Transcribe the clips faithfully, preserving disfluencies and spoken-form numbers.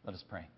Let us pray.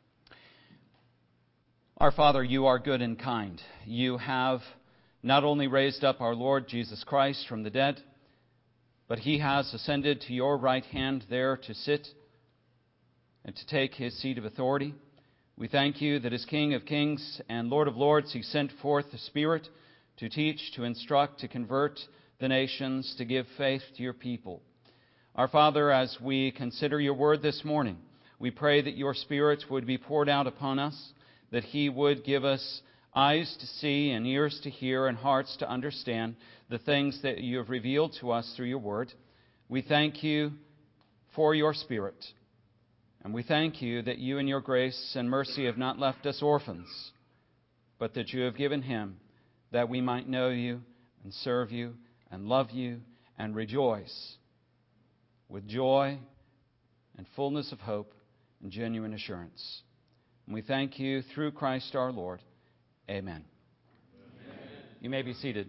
Our Father, you are good and kind. You have not only raised up our Lord Jesus Christ from the dead, but he has ascended to your right hand there to sit and to take his seat of authority. We thank you that as King of kings and Lord of lords, he sent forth the Spirit to teach, to instruct, to convert the nations, to give faith to your people. Our Father, as we consider your word this morning, we pray that your Spirit would be poured out upon us, that he would give us eyes to see and ears to hear and hearts to understand the things that you have revealed to us through your word. We thank you for your Spirit. And we thank you that you in your grace and mercy have not left us orphans, but that you have given him that we might know you and serve you and love you and rejoice with joy and fullness of hope and genuine assurance. And we thank you through Christ our Lord. Amen. Amen. You may be seated.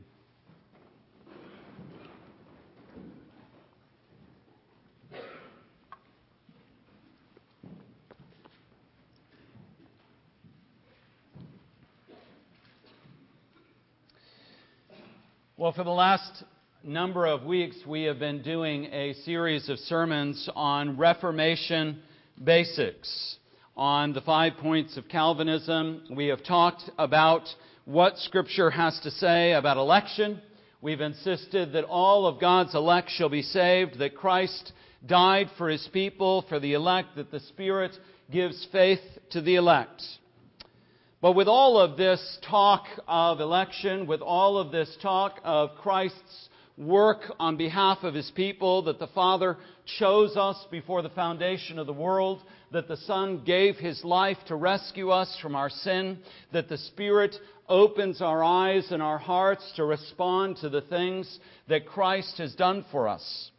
Well, for the last number of weeks, we have been doing a series of sermons on Reformation basics. On the five points of Calvinism, we have talked about what Scripture has to say about election. We've insisted that all of God's elect shall be saved, that Christ died for his people, for the elect, that the Spirit gives faith to the elect. But with all of this talk of election, with all of this talk of Christ's work on behalf of his people, that the Father chose us before the foundation of the world, that the Son gave his life to rescue us from our sin, that the Spirit opens our eyes and our hearts to respond to the things that Christ has done for us.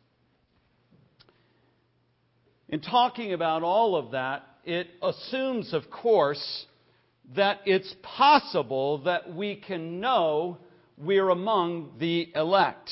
In talking about all of that, it assumes, of course, that it's possible that we can know we're among the elect.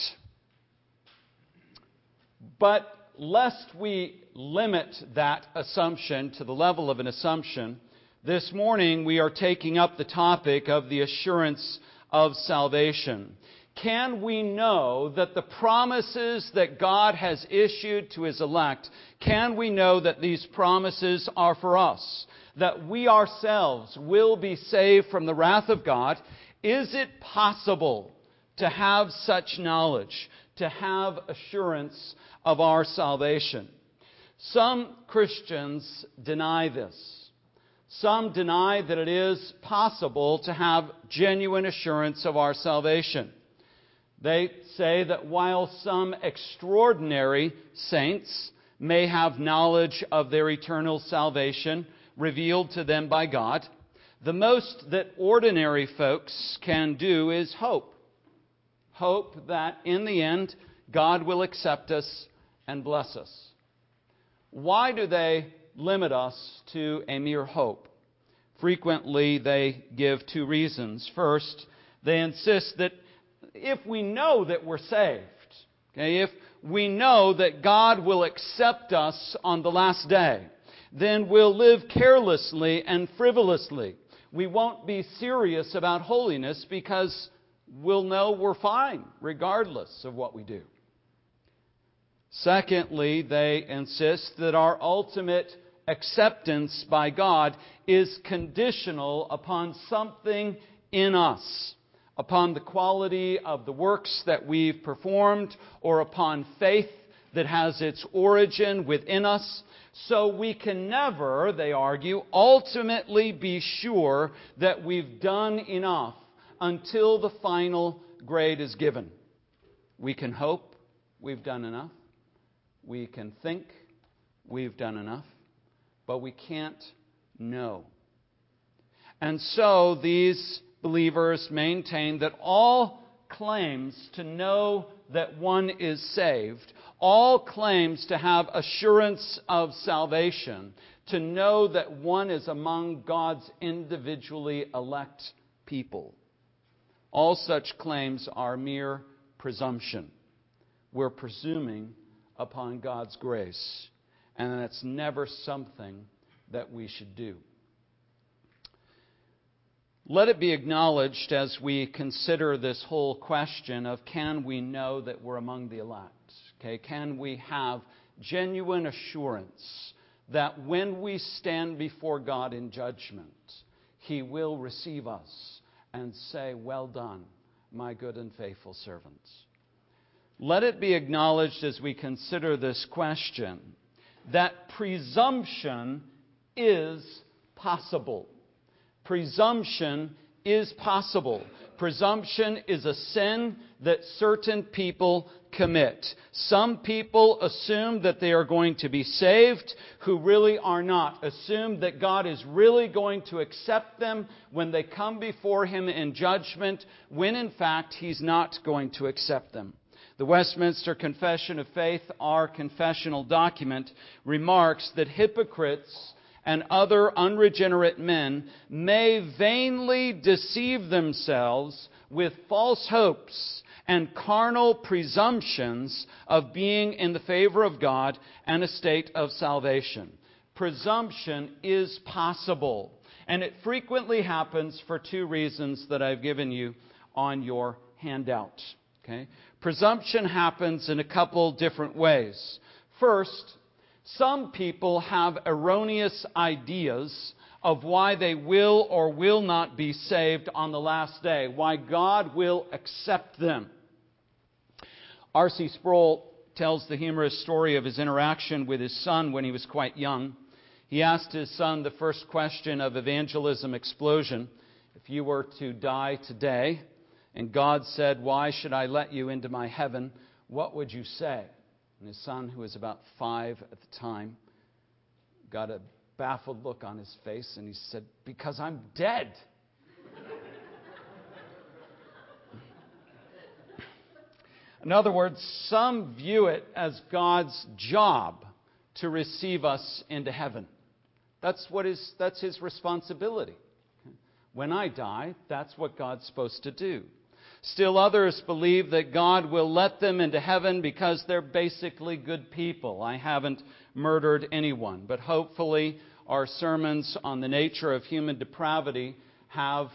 But lest we limit that assumption to the level of an assumption, this morning we are taking up the topic of the assurance of salvation. Can we know that the promises that God has issued to his elect, can we know that these promises are for us? That we ourselves will be saved from the wrath of God? Is it possible to have such knowledge, to have assurance of our salvation? Some Christians deny this. Some deny that it is possible to have genuine assurance of our salvation. They say that while some extraordinary saints may have knowledge of their eternal salvation revealed to them by God, the most that ordinary folks can do is hope. Hope that in the end God will accept us and bless us. Why do they limit us to a mere hope? Frequently they give two reasons. First, they insist that if we know that we're saved, okay, if we know that God will accept us on the last day, then we'll live carelessly and frivolously. We won't be serious about holiness because we'll know we're fine regardless of what we do. Secondly, they insist that our ultimate acceptance by God is conditional upon something in us, upon the quality of the works that we've performed, or upon faith that has its origin within us. So we can never, they argue, ultimately be sure that we've done enough until the final grade is given. We can hope we've done enough. We can think we've done enough. But we can't know. And so these believers maintain that all claims to know that one is saved, all claims to have assurance of salvation, to know that one is among God's individually elect people, all such claims are mere presumption. We're presuming upon God's grace, and that's never something that we should do. Let it be acknowledged as we consider this whole question of can we know that we're among the elect? Okay, can we have genuine assurance that when we stand before God in judgment, He will receive us and say, "Well done, my good and faithful servants." Let it be acknowledged as we consider this question that presumption is possible. Presumption is possible. Presumption is a sin that certain people commit. Some people assume that they are going to be saved who really are not. Assume that God is really going to accept them when they come before Him in judgment, when in fact He's not going to accept them. The Westminster Confession of Faith, our confessional document, remarks that hypocrites and other unregenerate men may vainly deceive themselves with false hopes and carnal presumptions of being in the favor of God and a state of salvation. Presumption is possible, and it frequently happens for two reasons that I've given you on your handout. Okay? Presumption happens in a couple different ways. First, some people have erroneous ideas of why they will or will not be saved on the last day, why God will accept them. R C Sproul tells the humorous story of his interaction with his son when he was quite young. He asked his son the first question of evangelism explosion: if you were to die today and God said, "Why should I let you into my heaven?" what would you say? And his son, who was about five at the time, got a baffled look on his face, and he said, "Because I'm dead." In other words, some view it as God's job to receive us into heaven. That's what is, that's His responsibility. When I die, that's what God's supposed to do. Still others believe that God will let them into heaven because they're basically good people. I haven't murdered anyone, but hopefully our sermons on the nature of human depravity have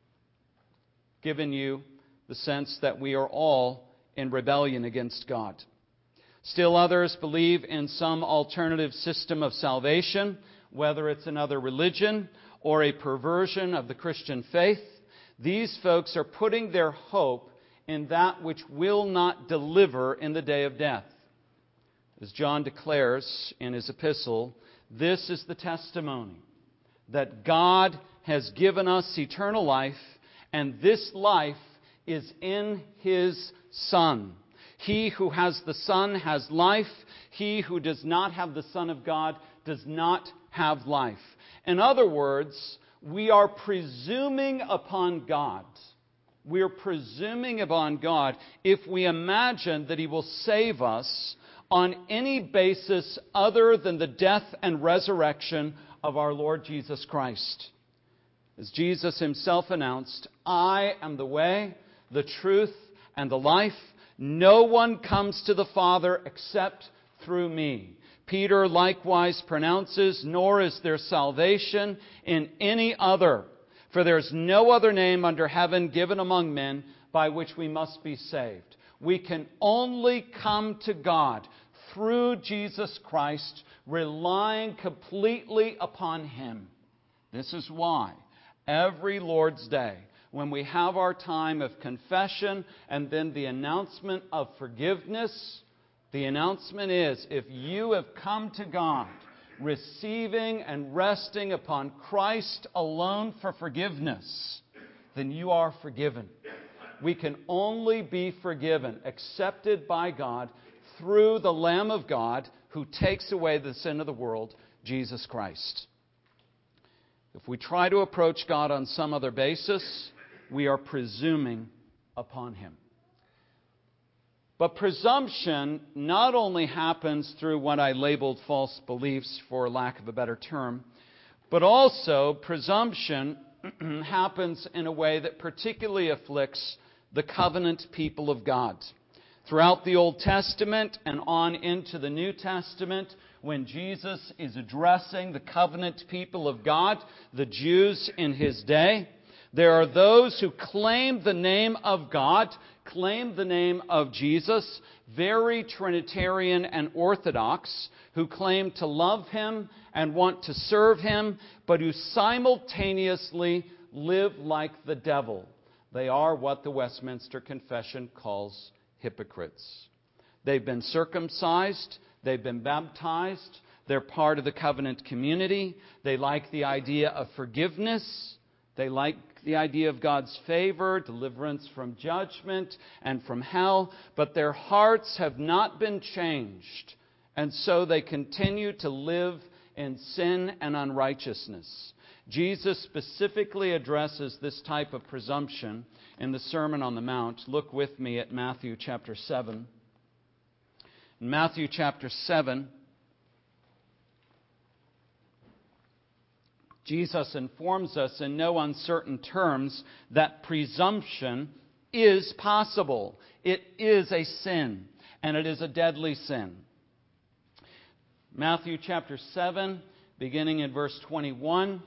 given you the sense that we are all in rebellion against God. Still others believe in some alternative system of salvation, whether it's another religion or a perversion of the Christian faith. These folks are putting their hope in that which will not deliver in the day of death. As John declares in his epistle, this is the testimony, that God has given us eternal life, and this life is in His Son. He who has the Son has life. He who does not have the Son of God does not have life. In other words, we are presuming upon God. We are presuming upon God if we imagine that He will save us on any basis other than the death and resurrection of our Lord Jesus Christ. As Jesus Himself announced, "I am the way, the truth, and the life. No one comes to the Father except through me." Peter likewise pronounces, "Nor is there salvation in any other, for there is no other name under heaven given among men by which we must be saved." We can only come to God through Jesus Christ, relying completely upon Him. This is why every Lord's Day, when we have our time of confession and then the announcement of forgiveness, the announcement is, if you have come to God receiving and resting upon Christ alone for forgiveness, then you are forgiven. We can only be forgiven, accepted by God, through the Lamb of God who takes away the sin of the world, Jesus Christ. If we try to approach God on some other basis, we are presuming upon Him. But presumption not only happens through what I labeled false beliefs, for lack of a better term, but also presumption happens in a way that particularly afflicts the covenant people of God. Throughout the Old Testament and on into the New Testament, when Jesus is addressing the covenant people of God, the Jews in His day, there are those who claim the name of God, claim the name of Jesus, very Trinitarian and Orthodox, who claim to love Him and want to serve Him, but who simultaneously live like the devil. They are what the Westminster Confession calls hypocrites. They've been circumcised, they've been baptized, they're part of the covenant community, they like the idea of forgiveness, they like the idea of God's favor, deliverance from judgment and from hell, but their hearts have not been changed, and so they continue to live in sin and unrighteousness. Jesus specifically addresses this type of presumption in the Sermon on the Mount. Look with me at Matthew chapter seven. In Matthew chapter seven, Jesus informs us in no uncertain terms that presumption is possible. It is a sin, and it is a deadly sin. Matthew chapter seven, beginning in verse twenty-one,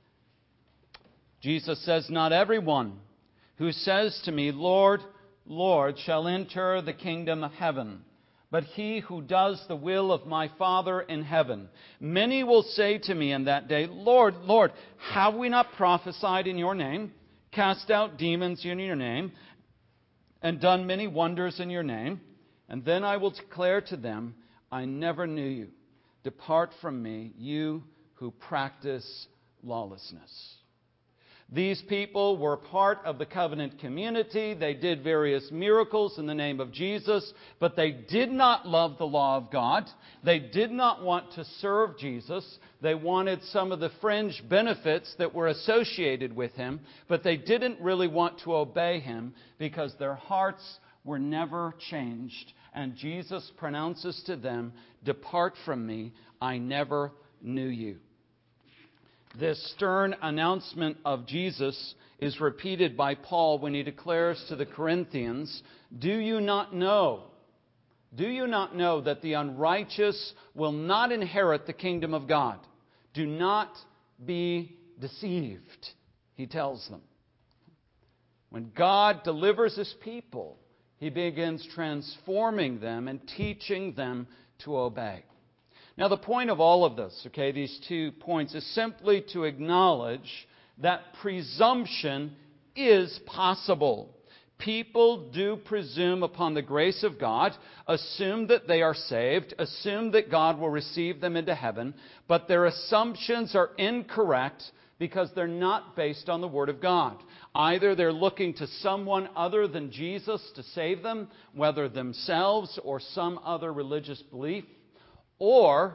Jesus says, "Not everyone who says to me, 'Lord, Lord,' shall enter the kingdom of heaven, but he who does the will of my Father in heaven. Many will say to me in that day, 'Lord, Lord, have we not prophesied in your name, cast out demons in your name, and done many wonders in your name?' And then I will declare to them, 'I never knew you. Depart from me, you who practice lawlessness.'" These people were part of the covenant community. They did various miracles in the name of Jesus, but they did not love the law of God. They did not want to serve Jesus. They wanted some of the fringe benefits that were associated with Him, but they didn't really want to obey Him because their hearts were never changed. And Jesus pronounces to them, "Depart from me, I never knew you." This stern announcement of Jesus is repeated by Paul when he declares to the Corinthians, "Do you not know? Do you not know that the unrighteous will not inherit the kingdom of God? Do not be deceived," he tells them. When God delivers His people, He begins transforming them and teaching them to obey. Now, the point of all of this, okay, these two points, is simply to acknowledge that presumption is possible. People do presume upon the grace of God, assume that they are saved, assume that God will receive them into heaven, but their assumptions are incorrect because they're not based on the Word of God. Either they're looking to someone other than Jesus to save them, whether themselves or some other religious belief, or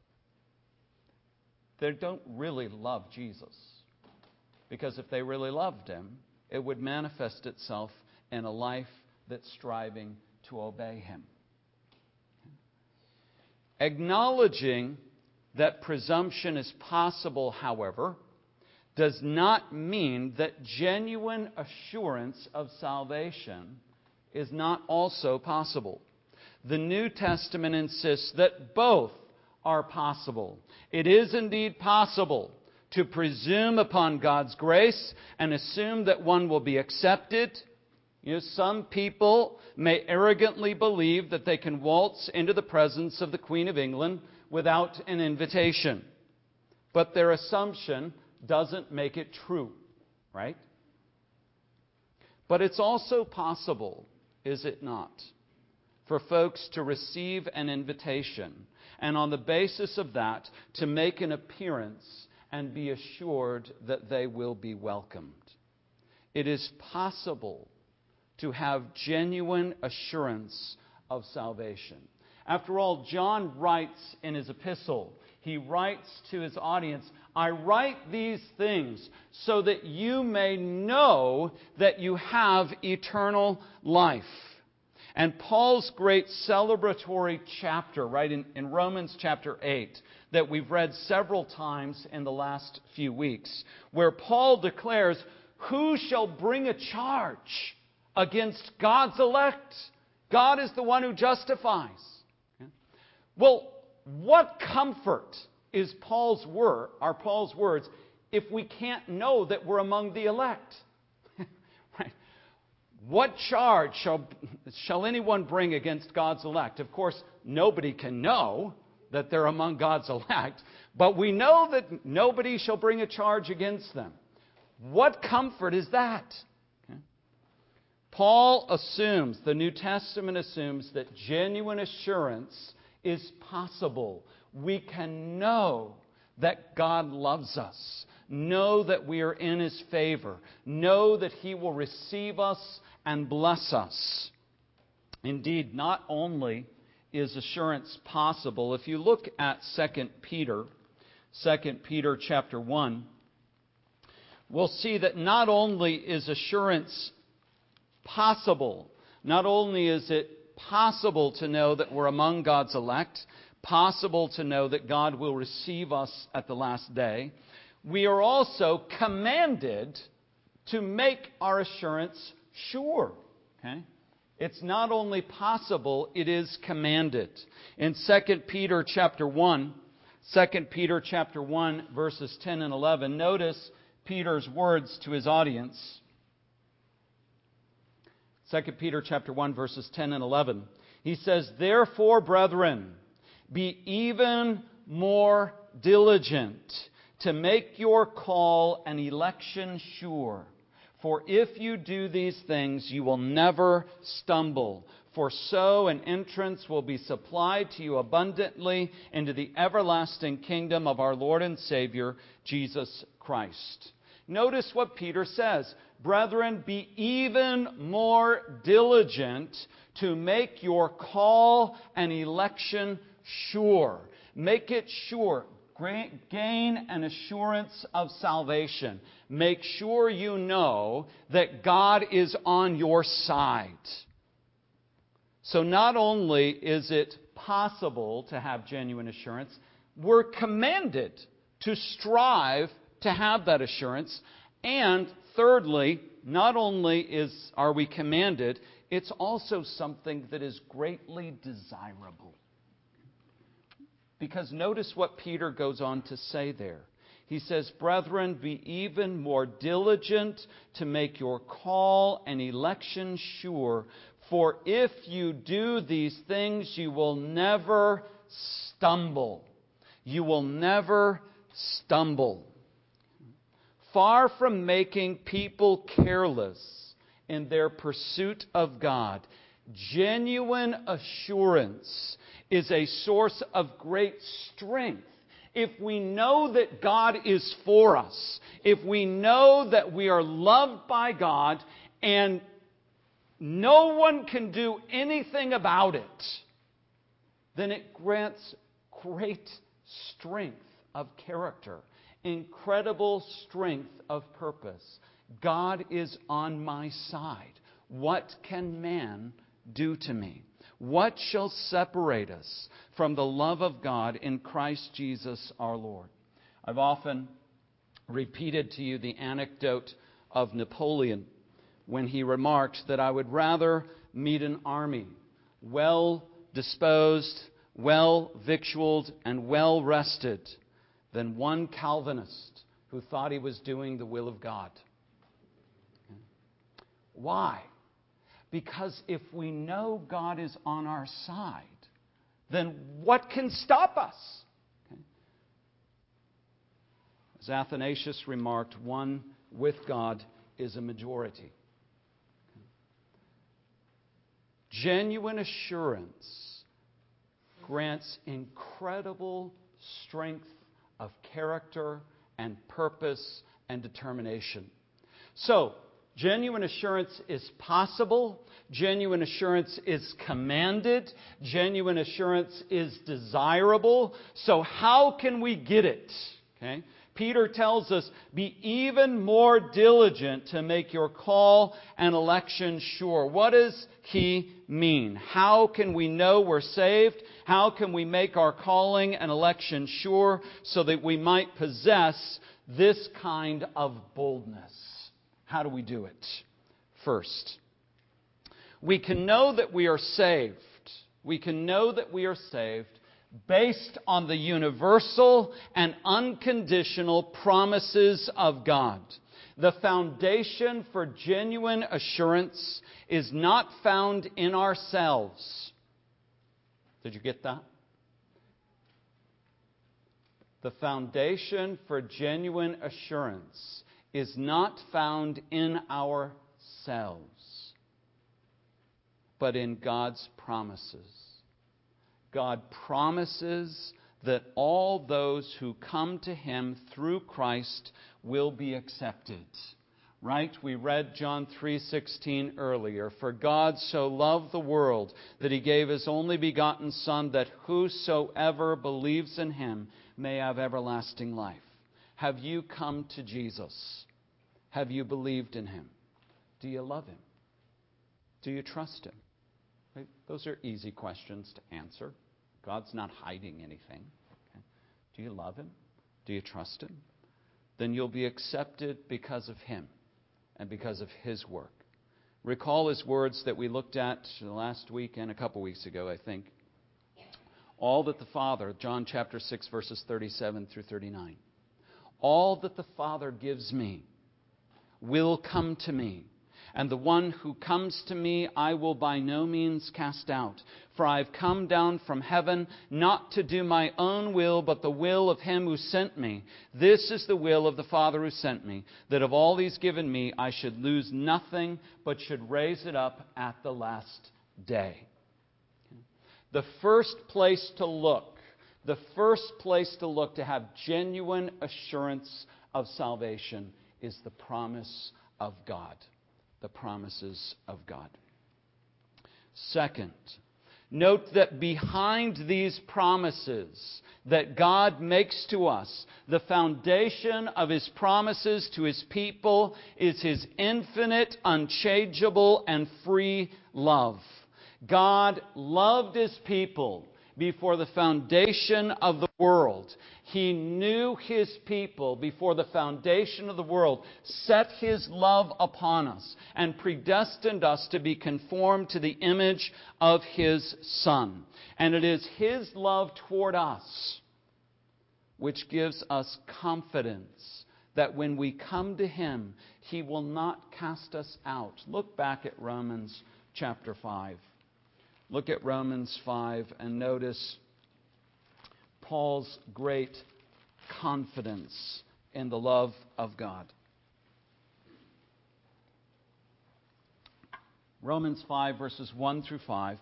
they don't really love Jesus. Because if they really loved Him, it would manifest itself in a life that's striving to obey Him. Acknowledging that presumption is possible, however, does not mean that genuine assurance of salvation is not also possible. The New Testament insists that both are possible. It is indeed possible to presume upon God's grace and assume that one will be accepted. You know, some people may arrogantly believe that they can waltz into the presence of the Queen of England without an invitation. But their assumption doesn't make it true, right? But it's also possible, is it not, for folks to receive an invitation and on the basis of that to make an appearance and be assured that they will be welcomed. It is possible to have genuine assurance of salvation. After all, John writes in his epistle, he writes to his audience, "I write these things so that you may know that you have eternal life." And Paul's great celebratory chapter, right, in, in Romans chapter eight, that we've read several times in the last few weeks, where Paul declares, "Who shall bring a charge against God's elect? God is the one who justifies. Okay? Well, what comfort is Paul's word, are Paul's words, if we can't know that we're among the elect? Right? What charge shall, shall anyone bring against God's elect? Of course, nobody can know that they're among God's elect, but we know that nobody shall bring a charge against them. What comfort is that? Okay. Paul assumes, the New Testament assumes, that genuine assurance is possible. We can know that God loves us, know that we are in His favor, know that He will receive us and bless us. Indeed, not only is assurance possible, if you look at Second Peter, Second Peter chapter one, we'll see that not only is assurance possible, not only is it possible to know that we're among God's elect, possible to know that God will receive us at the last day, we are also commanded to make our assurance sure. Okay? It's not only possible, it is commanded. In Second Peter chapter one, Second Peter chapter one, verses ten and eleven, notice Peter's words to his audience. Second Peter chapter one, verses ten and eleven. He says, "Therefore, brethren, be even more diligent to make your call and election sure. For if you do these things, you will never stumble. For so an entrance will be supplied to you abundantly into the everlasting kingdom of our Lord and Savior, Jesus Christ." Notice what Peter says. Brethren, be even more diligent to make your call and election sure. Make it sure. Gain an assurance of salvation. Make sure you know that God is on your side. So not only is it possible to have genuine assurance, we're commanded to strive to have that assurance. And thirdly, not only is are we commanded, it's also something that is greatly desirable. Because notice what Peter goes on to say there. He says, "Brethren, be even more diligent to make your call and election sure. For if you do these things, you will never stumble." You will never stumble. Far from making people careless in their pursuit of God, genuine assurance is a source of great strength. If we know that God is for us, if we know that we are loved by God and no one can do anything about it, then it grants great strength of character, incredible strength of purpose. God is on my side. What can man do to me? What shall separate us from the love of God in Christ Jesus our Lord? I've often repeated to you the anecdote of Napoleon when he remarked that I would rather meet an army well disposed, well victualed, and well rested than one Calvinist who thought he was doing the will of God. Why? Because if we know God is on our side, then what can stop us? Okay. As Athanasius remarked, one with God is a majority. Okay. Genuine assurance grants incredible strength of character and purpose and determination. So, genuine assurance is possible. Genuine assurance is commanded. Genuine assurance is desirable. So how can we get it? Okay? Peter tells us, be even more diligent to make your call and election sure. What does he mean? How can we know we're saved? How can we make our calling and election sure so that we might possess this kind of boldness? How do we do it? First, We can know that we are saved. We can know that we are saved based on the universal and unconditional promises of God. The foundation for genuine assurance is not found in ourselves. Did you get that? The foundation for genuine assurance is not found in ourselves, but in God's promises. God promises that all those who come to Him through Christ will be accepted. Right? We read John three sixteen earlier. For God so loved the world that He gave His only begotten Son, that whosoever believes in Him may have everlasting life. Have you come to Jesus? Have you believed in Him? Do you love Him? Do you trust Him? Right? Those are easy questions to answer. God's not hiding anything. Okay? Do you love Him? Do you trust Him? Then you'll be accepted because of Him and because of His work. Recall His words that we looked at last week and a couple weeks ago, I think. All that the Father, John chapter six, verses thirty-seven through thirty-nine. All that the Father gives me will come to me. And the one who comes to me I will by no means cast out. For I have come down from heaven not to do my own will, but the will of Him who sent me. This is the will of the Father who sent me, that of all He's given me I should lose nothing, but should raise it up at the last day. The first place to look, the first place to look to have genuine assurance of salvation is the promise of God. The promises of God. Second, note that behind these promises that God makes to us, the foundation of His promises to His people is His infinite, unchangeable, and free love. God loved His people before the foundation of the world. He knew His people before the foundation of the world, set His love upon us, and predestined us to be conformed to the image of His Son. And it is His love toward us which gives us confidence that when we come to Him, He will not cast us out. Look back at Romans chapter five. Look at Romans five and notice Paul's great confidence in the love of God. Romans five, verses one through five.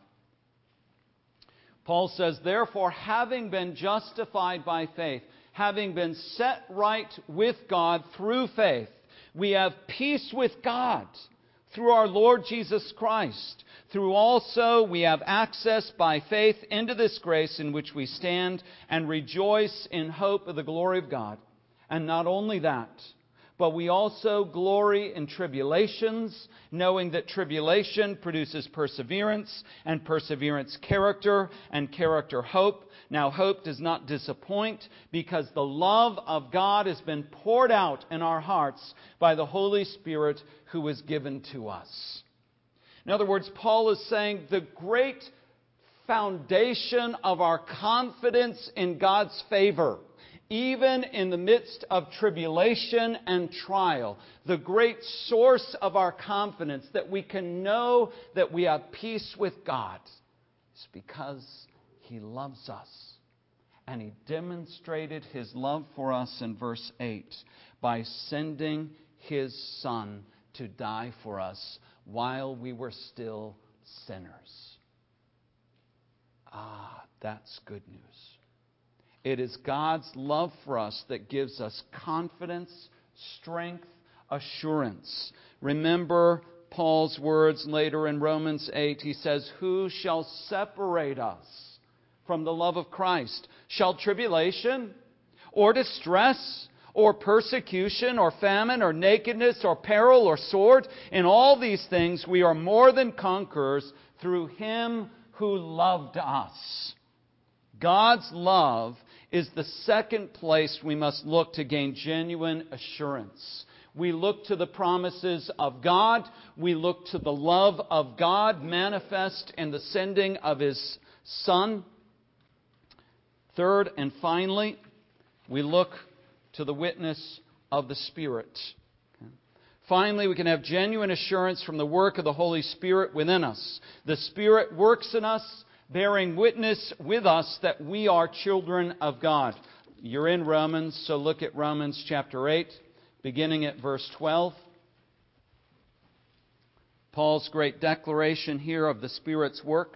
Paul says, therefore, having been justified by faith, having been set right with God through faith, we have peace with God through our Lord Jesus Christ. Through also we have access by faith into this grace in which we stand and rejoice in hope of the glory of God. And not only that, but we also glory in tribulations, knowing that tribulation produces perseverance, and perseverance character, and character hope. Now hope does not disappoint, because the love of God has been poured out in our hearts by the Holy Spirit who was given to us. In other words, Paul is saying the great foundation of our confidence in God's favor, even in the midst of tribulation and trial, the great source of our confidence that we can know that we have peace with God is because He loves us. And He demonstrated His love for us in verse eight by sending His Son to die for us while we were still sinners. Ah, that's good news. It is God's love for us that gives us confidence, strength, assurance. Remember Paul's words later in Romans eight. He says, who shall separate us from the love of Christ? Shall tribulation or distress or persecution or famine or nakedness or peril or sword? In all these things we are more than conquerors through Him who loved us. God's love is the second place we must look to gain genuine assurance. We look to the promises of God. We look to the love of God manifest in the sending of His Son. Third and finally, we look to the witness of the Spirit. Finally, we can have genuine assurance from the work of the Holy Spirit within us. The Spirit works in us, bearing witness with us that we are children of God. You're in Romans, so look at Romans chapter eight, beginning at verse twelve. Paul's great declaration here of the Spirit's work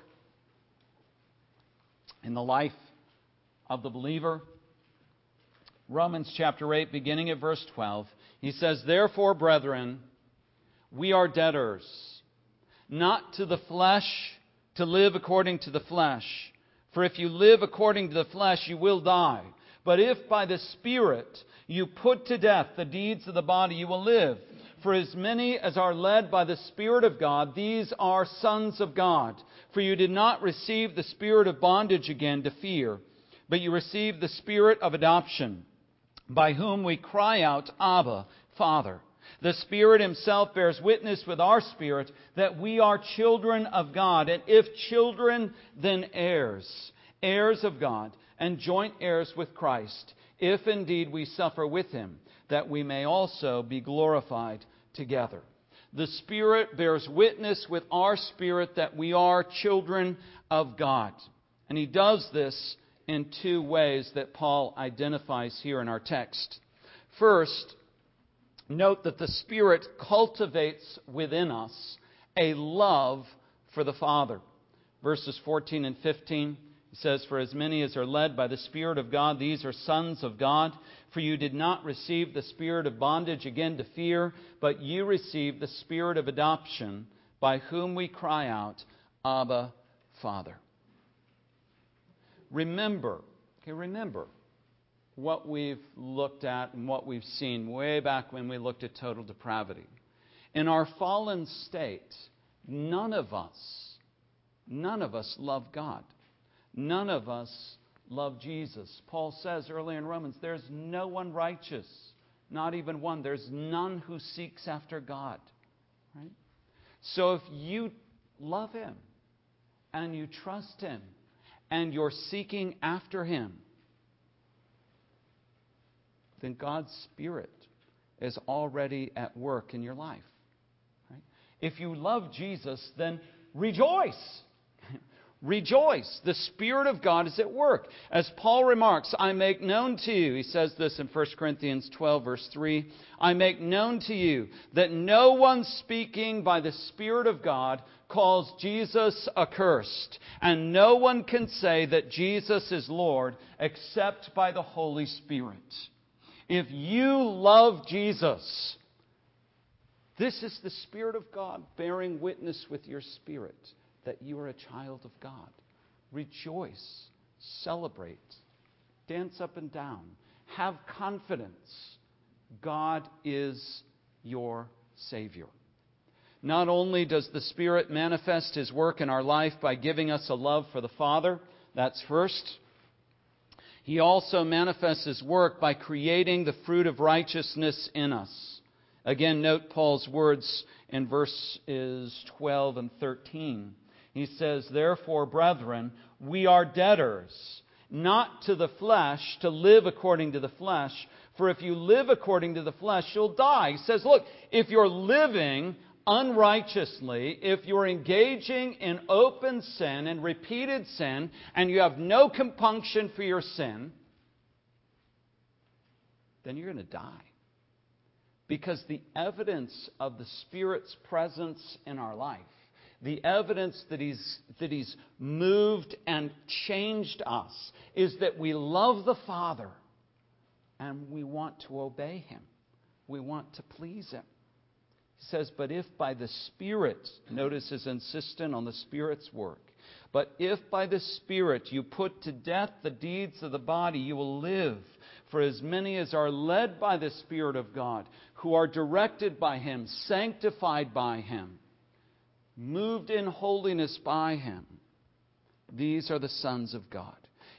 in the life of the believer. Romans chapter eight, beginning at verse twelve. He says, "Therefore, brethren, we are debtors, not to the flesh, to live according to the flesh. For if you live according to the flesh, you will die. But if by the Spirit you put to death the deeds of the body, you will live. For as many as are led by the Spirit of God, these are sons of God. For you did not receive the spirit of bondage again to fear, but you received the Spirit of adoption, by whom we cry out, Abba, Father. The Spirit Himself bears witness with our spirit that we are children of God, and if children, then heirs, heirs of God, and joint heirs with Christ, if indeed we suffer with Him, that we may also be glorified together." The Spirit bears witness with our spirit that we are children of God. And He does this in two ways that Paul identifies here in our text. First, note that the Spirit cultivates within us a love for the Father. Verses fourteen and fifteen, he says, "For as many as are led by the Spirit of God, these are sons of God. For you did not receive the spirit of bondage again to fear, but you received the Spirit of adoption, by whom we cry out, Abba, Father." Remember, okay, remember what we've looked at and what we've seen way back when we looked at total depravity. In our fallen state, none of us, none of us love God. None of us love Jesus. Paul says earlier in Romans, there's no one righteous, not even one. There's none who seeks after God. Right? So if you love Him and you trust Him, and you're seeking after Him, then God's Spirit is already at work in your life. Right? If you love Jesus, then rejoice. Rejoice. The Spirit of God is at work. As Paul remarks, I make known to you, he says this in First Corinthians twelve, verse three, I make known to you that no one speaking by the Spirit of God calls Jesus accursed, and no one can say that Jesus is Lord except by the Holy Spirit. If you love Jesus, this is the Spirit of God bearing witness with your spirit that you are a child of God. Rejoice, celebrate, dance up and down, have confidence. God is your Savior. Not only does the Spirit manifest His work in our life by giving us a love for the Father, that's first. He also manifests His work by creating the fruit of righteousness in us. Again, note Paul's words in verses twelve and thirteen. He says, "Therefore, brethren, we are debtors, not to the flesh, to live according to the flesh. For if you live according to the flesh, you'll die." He says, look, if you're living unrighteously, if you're engaging in open sin and repeated sin, and you have no compunction for your sin, then you're going to die. Because the evidence of the Spirit's presence in our life, the evidence that He's, that He's moved and changed us, is that we love the Father and we want to obey Him. We want to please Him. He says, but if by the Spirit, notice his insistent on the Spirit's work, but if by the Spirit you put to death the deeds of the body, you will live. For as many as are led by the Spirit of God, who are directed by Him, sanctified by Him, moved in holiness by Him, these are the sons of God.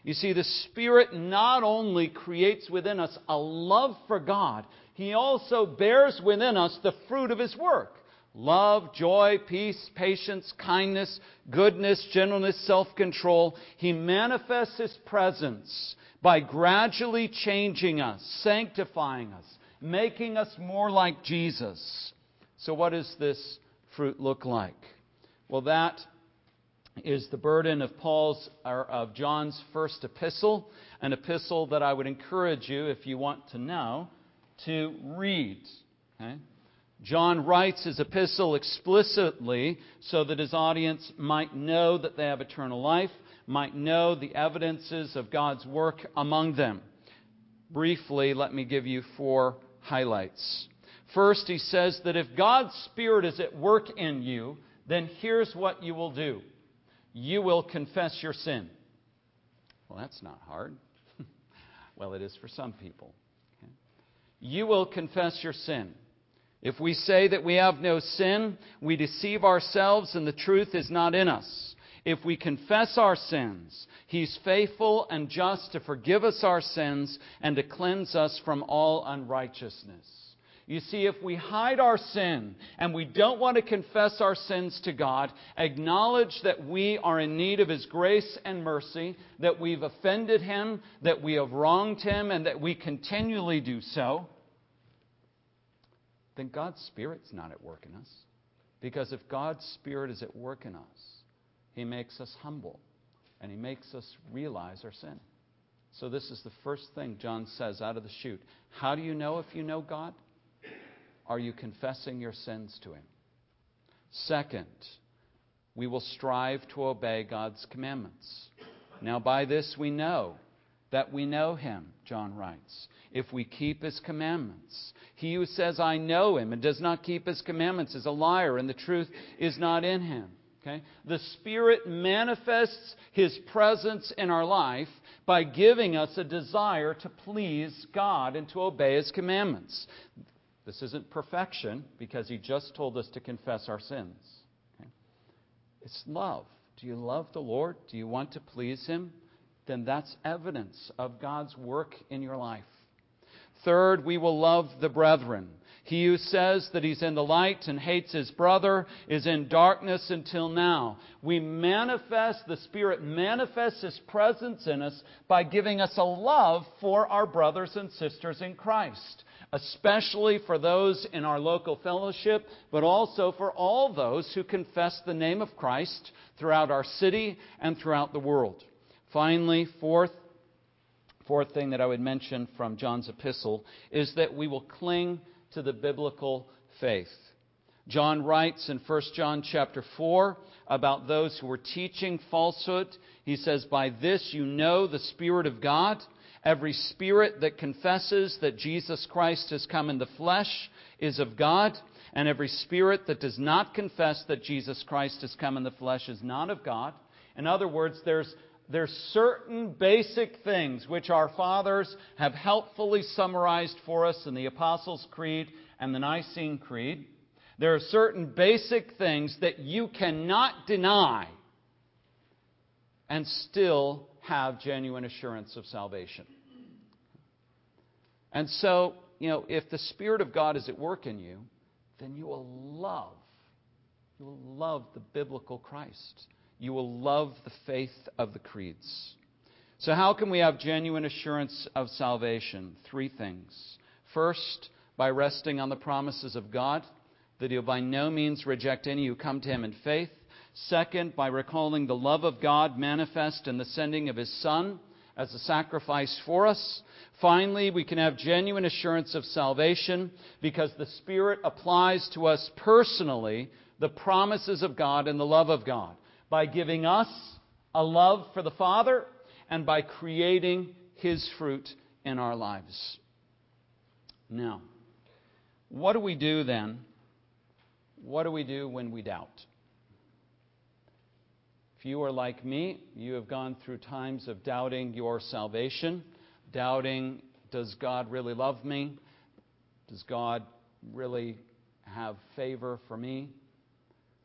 You see, the Spirit not only creates within us a love for God, He also bears within us the fruit of His work. Love, joy, peace, patience, kindness, goodness, gentleness, self-control. He manifests His presence by gradually changing us, sanctifying us, making us more like Jesus. So what does this fruit look like? Well, that is the burden of Paul's or of John's first epistle, an epistle that I would encourage you, if you want to know, to read. Okay? John writes his epistle explicitly so that his audience might know that they have eternal life, might know the evidences of God's work among them. Briefly, let me give you four highlights. First, he says that if God's Spirit is at work in you, then here's what you will do. You will confess your sin. Well, that's not hard. Well, it is for some people. Okay? You will confess your sin. If we say that we have no sin, we deceive ourselves and the truth is not in us. If we confess our sins, He's faithful and just to forgive us our sins and to cleanse us from all unrighteousness. You see, if we hide our sin and we don't want to confess our sins to God, acknowledge that we are in need of His grace and mercy, that we've offended Him, that we have wronged Him, and that we continually do so, then God's Spirit's not at work in us. Because if God's Spirit is at work in us, He makes us humble and He makes us realize our sin. So this is the first thing John says out of the chute. How do you know if you know God? Are you confessing your sins to Him? Second, we will strive to obey God's commandments. Now by this we know that we know Him, John writes, if we keep His commandments. He who says, I know Him, and does not keep His commandments is a liar, and the truth is not in him. Okay? The Spirit manifests His presence in our life by giving us a desire to please God and to obey His commandments. This isn't perfection, because He just told us to confess our sins. Okay? It's love. Do you love the Lord? Do you want to please Him? Then that's evidence of God's work in your life. Third, we will love the brethren. He who says that he's in the light and hates his brother is in darkness until now. We manifest, the Spirit manifests His presence in us by giving us a love for our brothers and sisters in Christ, especially for those in our local fellowship, but also for all those who confess the name of Christ throughout our city and throughout the world. Finally, fourth, fourth thing that I would mention from John's epistle is that we will cling to the biblical faith. John writes in First John chapter four about those who were teaching falsehood. He says, by this you know the Spirit of God. Every spirit that confesses that Jesus Christ has come in the flesh is of God. And every spirit that does not confess that Jesus Christ has come in the flesh is not of God. In other words, there's There's certain basic things which our fathers have helpfully summarized for us in the Apostles' Creed and the Nicene Creed. There are certain basic things that you cannot deny and still have genuine assurance of salvation. And so, you know, if the Spirit of God is at work in you, then you will love, you will love the biblical Christ. You will love the faith of the creeds. So how can we have genuine assurance of salvation? Three things. First, by resting on the promises of God, that He'll by no means reject any who come to Him in faith. Second, by recalling the love of God manifest in the sending of His Son as a sacrifice for us. Finally, we can have genuine assurance of salvation because the Spirit applies to us personally the promises of God and the love of God, by giving us a love for the Father and by creating His fruit in our lives. Now, what do we do then? What do we do when we doubt? If you are like me, you have gone through times of doubting your salvation, doubting, does God really love me? Does God really have favor for me?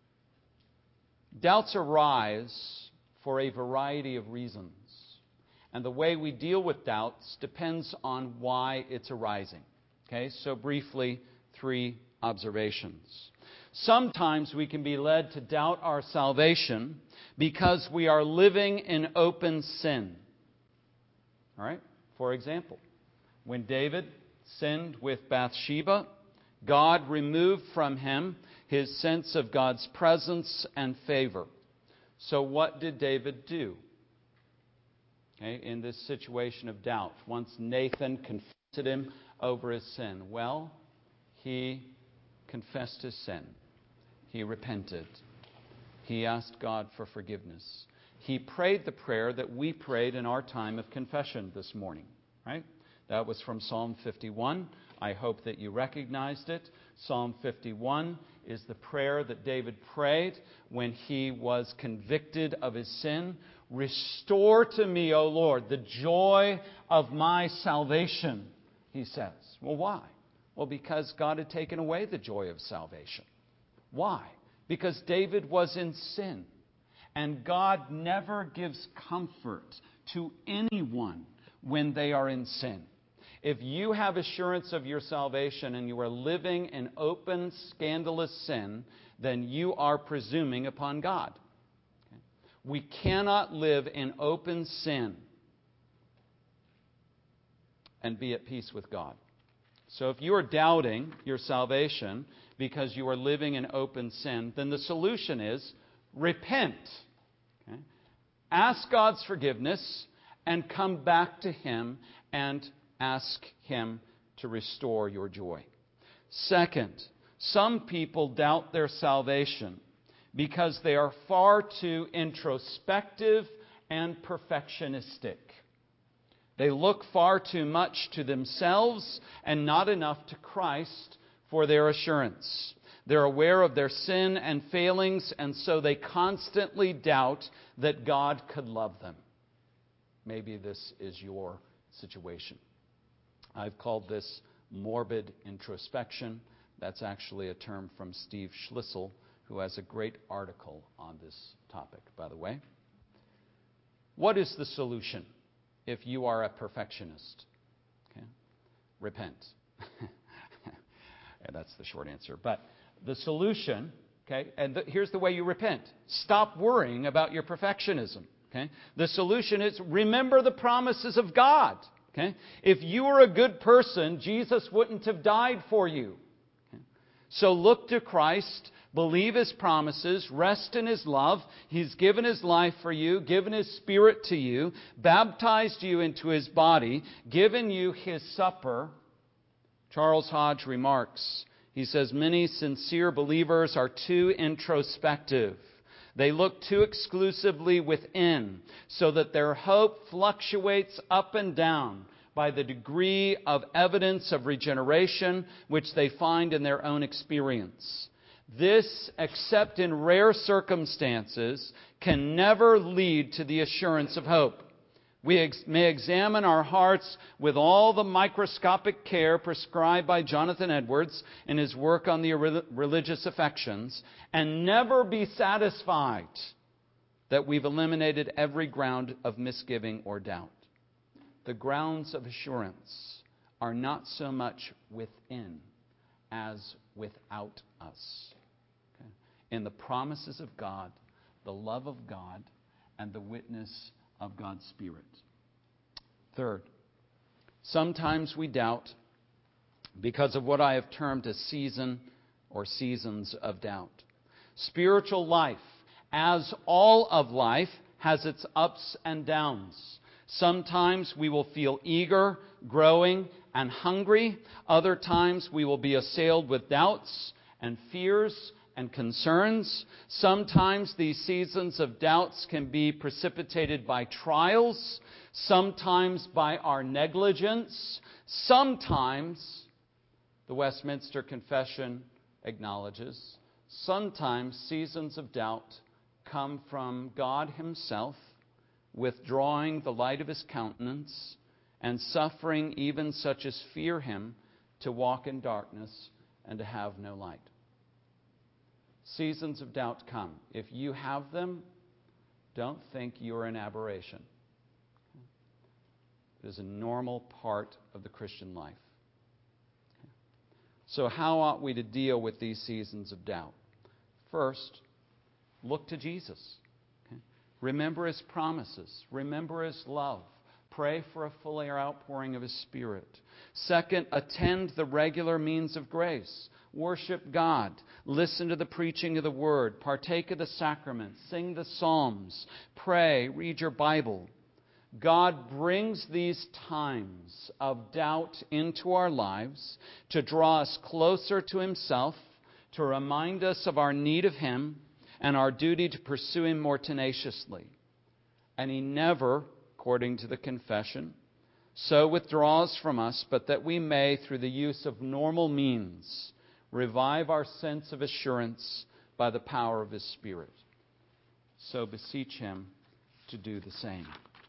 Doubts arise for a variety of reasons. And the way we deal with doubts depends on why it's arising. Okay, so briefly, three observations. Sometimes we can be led to doubt our salvation because we are living in open sin. All right? For example, when David sinned with Bathsheba, God removed from him his sense of God's presence and favor. So what did David do? Okay, in this situation of doubt, once Nathan confronted him over his sin, well, he confessed his sin. He repented. He asked God for forgiveness. He prayed the prayer that we prayed in our time of confession this morning. Right? That was from Psalm fifty-one. I hope that you recognized it. Psalm fifty-one is the prayer that David prayed when he was convicted of his sin. Restore to me, O Lord, the joy of my salvation, he says. Well, why? Well, because God had taken away the joy of salvation. Why? Because David was in sin. And God never gives comfort to anyone when they are in sin. If you have assurance of your salvation and you are living in open, scandalous sin, then you are presuming upon God. Okay? We cannot live in open sin and be at peace with God. So if you are doubting your salvation because you are living in open sin, then the solution is repent. Okay? Ask God's forgiveness and come back to Him and ask Him to restore your joy. Second, some people doubt their salvation because they are far too introspective and perfectionistic. They look far too much to themselves and not enough to Christ for their assurance. They're aware of their sin and failings, and so they constantly doubt that God could love them. Maybe this is your situation. I've called this morbid introspection. That's actually a term from Steve Schlissel, who has a great article on this topic, by the way. What is the solution if you are a perfectionist? Okay. Repent. Yeah, that's the short answer. But the solution, okay, and the, here's the way you repent. Stop worrying about your perfectionism. Okay? The solution is remember the promises of God. Okay? If you were a good person, Jesus wouldn't have died for you. Okay? So look to Christ, believe His promises, rest in His love. He's given His life for you, given His Spirit to you, baptized you into His body, given you His supper. Charles Hodge remarks, he says, many sincere believers are too introspective. They look too exclusively within, so that their hope fluctuates up and down by the degree of evidence of regeneration which they find in their own experience. This, except in rare circumstances, can never lead to the assurance of hope. We ex- may examine our hearts with all the microscopic care prescribed by Jonathan Edwards in his work on the re- religious affections and never be satisfied that we've eliminated every ground of misgiving or doubt. The grounds of assurance are not so much within as without us. Okay? In the promises of God, the love of God, and the witness of God's Spirit. Third, sometimes we doubt because of what I have termed a season or seasons of doubt. Spiritual life, as all of life, has its ups and downs. Sometimes we will feel eager, growing, and hungry. Other times we will be assailed with doubts and fears and concerns. Sometimes these seasons of doubts can be precipitated by trials, sometimes by our negligence. Sometimes, the Westminster Confession acknowledges, sometimes seasons of doubt come from God Himself withdrawing the light of His countenance and suffering even such as fear Him to walk in darkness and to have no light. Seasons of doubt come. If you have them, don't think you're an aberration. It is a normal part of the Christian life. So how ought we to deal with these seasons of doubt? First, look to Jesus. Okay? Remember His promises. Remember His love. Pray for a full outpouring of His Spirit. Second, attend the regular means of grace. Worship God. Listen to the preaching of the Word. Partake of the sacraments. Sing the Psalms. Pray. Read your Bible. God brings these times of doubt into our lives to draw us closer to Himself, to remind us of our need of Him and our duty to pursue Him more tenaciously. And He never, according to the confession, so withdraws from us, but that we may, through the use of normal means, revive our sense of assurance by the power of His Spirit. So beseech Him to do the same.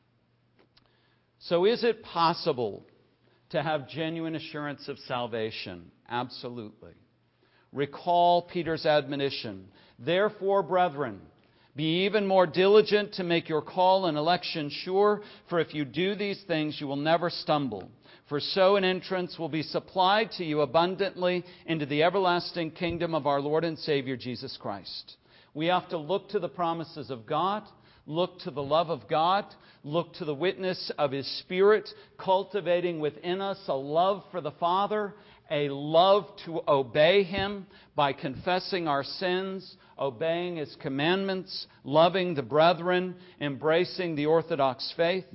So is it possible to have genuine assurance of salvation? Absolutely. Recall Peter's admonition. Therefore, brethren, be even more diligent to make your call and election sure, for if you do these things, you will never stumble. For so an entrance will be supplied to you abundantly into the everlasting kingdom of our Lord and Savior, Jesus Christ. We have to look to the promises of God, look to the love of God, look to the witness of His Spirit, cultivating within us a love for the Father, a love to obey Him by confessing our sins, obeying His commandments, loving the brethren, embracing the Orthodox faith.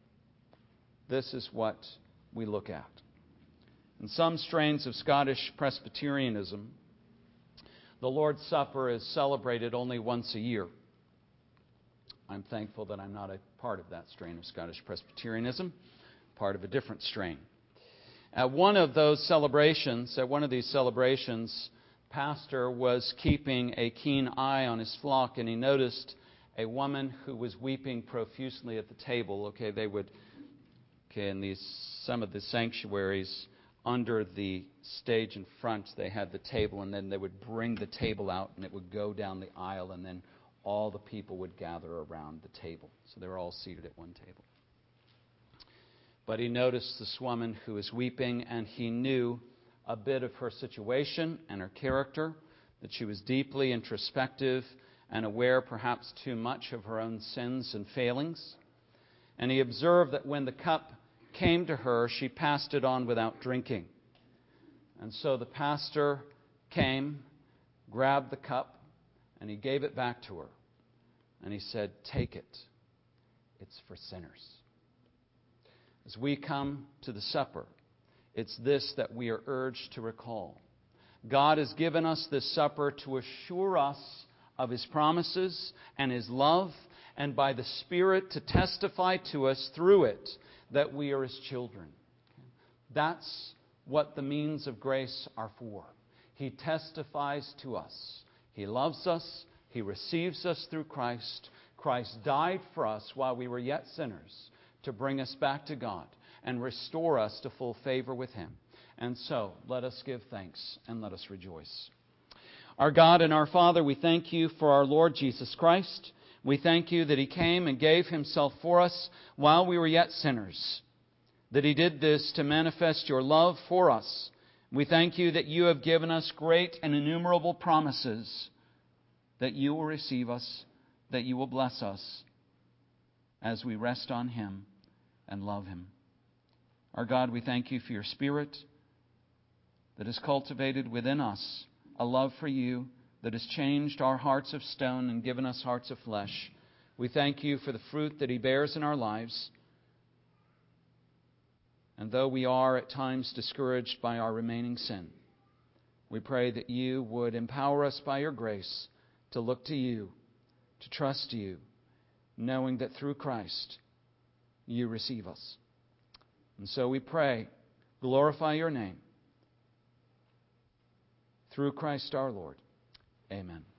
This is what we look at. In some strains of Scottish Presbyterianism, the Lord's Supper is celebrated only once a year. I'm thankful that I'm not a part of that strain of Scottish Presbyterianism, part of a different strain. At one of those celebrations, at one of these celebrations, pastor was keeping a keen eye on his flock, and he noticed a woman who was weeping profusely at the table. Okay, they would, okay, in these some of the sanctuaries under the stage in front, they had the table, and then they would bring the table out, and it would go down the aisle, and then all the people would gather around the table. So they were all seated at one table. But he noticed this woman who was weeping, and he knew a bit of her situation and her character, that she was deeply introspective and aware perhaps too much of her own sins and failings. And he observed that when the cup came to her, she passed it on without drinking. And so the pastor came, grabbed the cup, and he gave it back to her. And he said, "Take it. It's for sinners." As we come to the supper, it's this that we are urged to recall. God has given us this supper to assure us of His promises and His love, and by the Spirit to testify to us through it that we are His children. That's what the means of grace are for. He testifies to us. He loves us. He receives us through Christ. Christ died for us while we were yet sinners to bring us back to God and restore us to full favor with Him. And so, let us give thanks and let us rejoice. Our God and our Father, we thank You for our Lord Jesus Christ. We thank You that He came and gave Himself for us while we were yet sinners, that He did this to manifest Your love for us. We thank You that You have given us great and innumerable promises, that You will receive us, that You will bless us as we rest on Him and love Him. Our God, we thank You for Your Spirit that has cultivated within us a love for You, that has changed our hearts of stone and given us hearts of flesh. We thank You for the fruit that He bears in our lives. And though we are at times discouraged by our remaining sin, we pray that You would empower us by Your grace to look to You, to trust You, knowing that through Christ You receive us. And so we pray, glorify Your name. Through Christ our Lord. Amen.